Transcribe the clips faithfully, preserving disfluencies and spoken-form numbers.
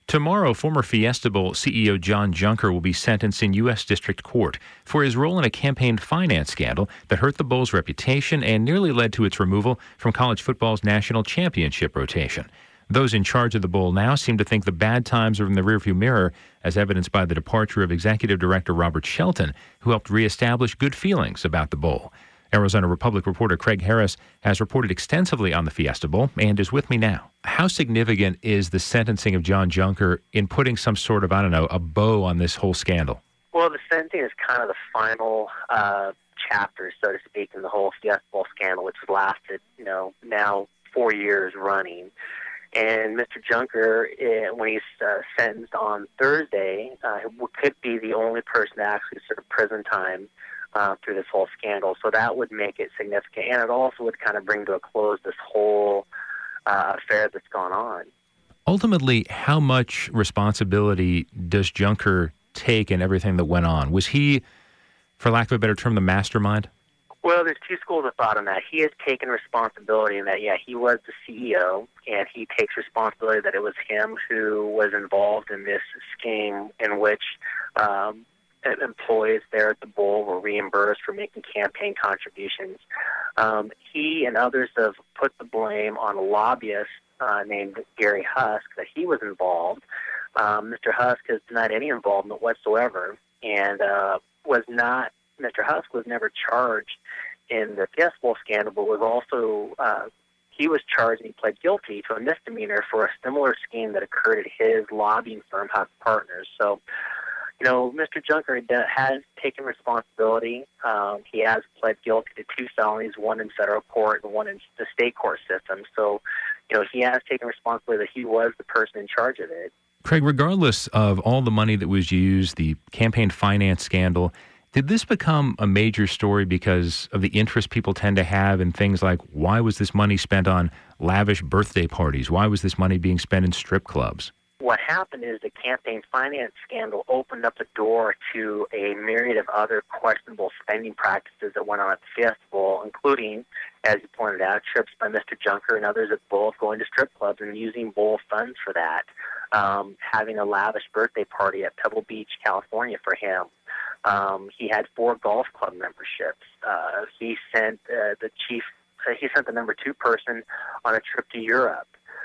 Tomorrow, former Fiesta Bowl C E O John Junker will be sentenced in U S. District Court for his role in a campaign finance scandal that hurt the Bowl's reputation and nearly led to its removal from college football's national championship rotation. Those in charge of the Bowl now seem to think the bad times are in the rearview mirror, as evidenced by the departure of Executive Director Robert Shelton, who helped reestablish good feelings about the Bowl. Arizona Republic reporter Craig Harris has reported extensively on the Fiesta Bowl and is with me now. How significant is the sentencing of John Junker in putting some sort of, I don't know, a bow on this whole scandal? Well, the sentencing is kind of the final uh, chapter, so to speak, in the whole Fiesta Bowl scandal, which has lasted, you know, now four years running. And Mister Junker, uh, when he's uh, sentenced on Thursday, uh, could be the only person to actually serve prison time Uh, through this whole scandal. So that would make it significant. And it also would kind of bring to a close this whole uh, affair that's gone on. Ultimately, how much responsibility does Junker take in everything that went on? Was he, for lack of a better term, the mastermind? Well, there's two schools of thought on that. He has taken responsibility in that, yeah, he was the C E O, and he takes responsibility that it was him who was involved in this scheme in which um, employees there at the Bowl were reimbursed for making campaign contributions. Um, he and others have put the blame on a lobbyist uh, named Gary Husk that he was involved. Um, Mister Husk has denied any involvement whatsoever, and uh, was not. Mister Husk was never charged in the Fiesta Bowl scandal, but was also uh, he was charged and he pled guilty to a misdemeanor for a similar scheme that occurred at his lobbying firm, Husk Partners. So, you know, Mister Junker has taken responsibility. Um, he has pled guilty to two felonies, one in federal court and one in the state court system. So, you know, he has taken responsibility that he was the person in charge of it. Craig, regardless of all the money that was used, the campaign finance scandal, did this become a major story because of the interest people tend to have in things like, why was this money spent on lavish birthday parties? Why was this money being spent in strip clubs? What happened is the campaign finance scandal opened up the door to a myriad of other questionable spending practices that went on at the Fiesta Bowl, including, as you pointed out, trips by Mister Junker and others at Bowl going to strip clubs and using Bowl funds for that, um, having a lavish birthday party at Pebble Beach, California for him. Um, he had four golf club memberships. Uh, he sent uh, the chief, uh, he sent the number two person on a trip to Europe.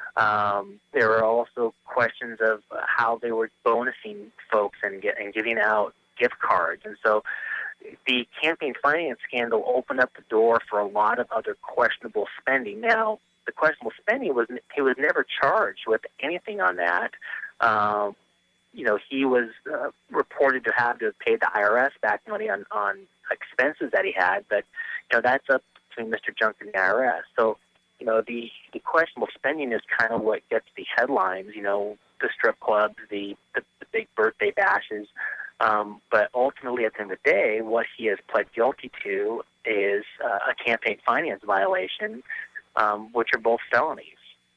Um, there were also questions of uh, how they were bonusing folks and, get, and giving out gift cards. And so the campaign finance scandal opened up the door for a lot of other questionable spending. Now, the questionable spending was he was never charged with anything on that. Um, you know, he was uh, reported to have to have paid the I R S back money on, on expenses that he had, but, you know, that's up between Mister Junker and the I R S. So, you know, the, the questionable spending is kind of what gets the headlines, you know, the strip clubs, the, the, the big birthday bashes. Um, but ultimately, at the end of the day, what he has pled guilty to is uh, a campaign finance violation, um, which are both felonies.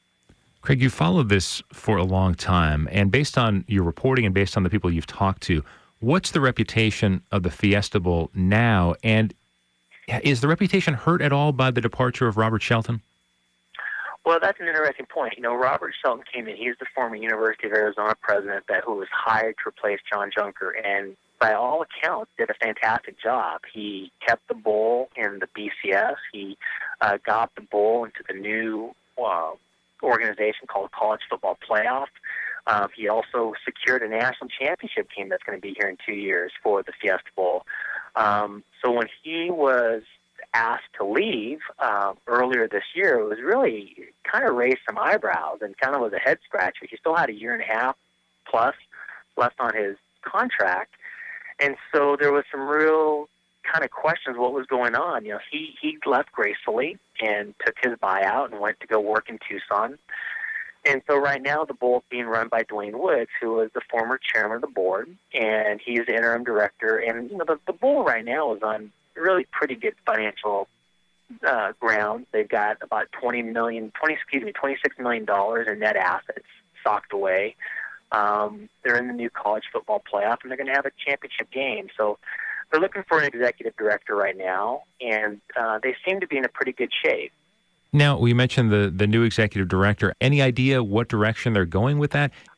Craig, you followed this for a long time, and based on your reporting and based on the people you've talked to, what's the reputation of the Fiesta Bowl now, and is the reputation hurt at all by the departure of Robert Shelton? Well, that's an interesting point. You know, Robert Shelton came in. He's the former University of Arizona president that who was hired to replace John Junker, and by all accounts, did a fantastic job. He kept the Bowl in the B C S. He uh, got the Bowl into the new uh, organization called College Football Playoff. Uh, he also secured a national championship team that's going to be here in two years for the Fiesta Bowl. Um, so when he was asked to leave uh, earlier this year, it was really kind of raised some eyebrows and kind of was a head scratcher. He still had a year and a half plus left on his contract, and so there was some real kind of questions what was going on. You know, he, he left gracefully and took his buyout and went to go work in Tucson. And so right now the Bowl is being run by Dwayne Woods, who is the former chairman of the board, and he's the interim director. And, you know, the, the Bowl right now is on really pretty good financial uh, ground. They've got about twenty million, twenty excuse me, twenty-six million dollars in net assets socked away. Um, they're in the new college football playoff, and they're going to have a championship game. So they're looking for an executive director right now, and uh, they seem to be in a pretty good shape. Now, we mentioned the, the new executive director. Any idea what direction they're going with that?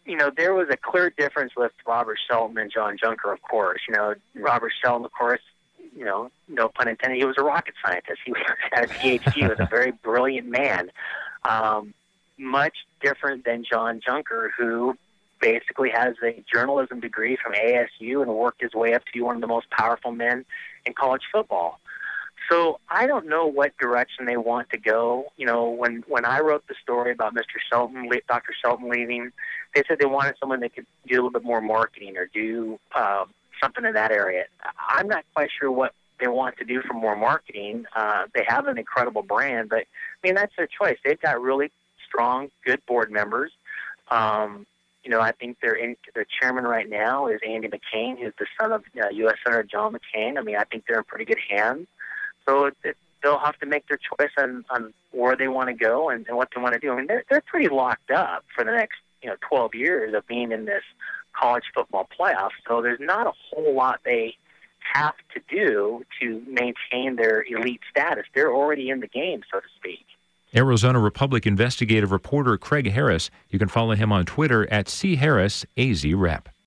you know, there was a clear difference with Robert Shelton and John Junker, of course. You know, Robert Shelton, of course, you know, no pun intended, he was a rocket scientist. He had a P H D, he was a very brilliant man. Um, much different than John Junker, who basically has a journalism degree from A S U and worked his way up to be one of the most powerful men in college football. So I don't know what direction they want to go. You know, when, when I wrote the story about Mister Shelton, Doctor Shelton leaving, they said they wanted someone that could do a little bit more marketing or do uh, something in that area. I'm not quite sure what they want to do for more marketing. Uh, they have an incredible brand, but, I mean, that's their choice. They've got really strong, good board members. Um, you know, I think their in, their chairman right now is Andy McCain, who's the son of uh, U S Senator John McCain. I mean, I think they're in pretty good hands. So it, it, they'll have to make their choice on, on where they want to go and, and what they want to do. I mean, they're, they're pretty locked up for the next, you know, twelve years of being in this college football playoff. So there's not a whole lot they have to do to maintain their elite status. They're already in the game, so to speak. Arizona Republic investigative reporter Craig Harris. You can follow him on Twitter at C Harris A Z Rep.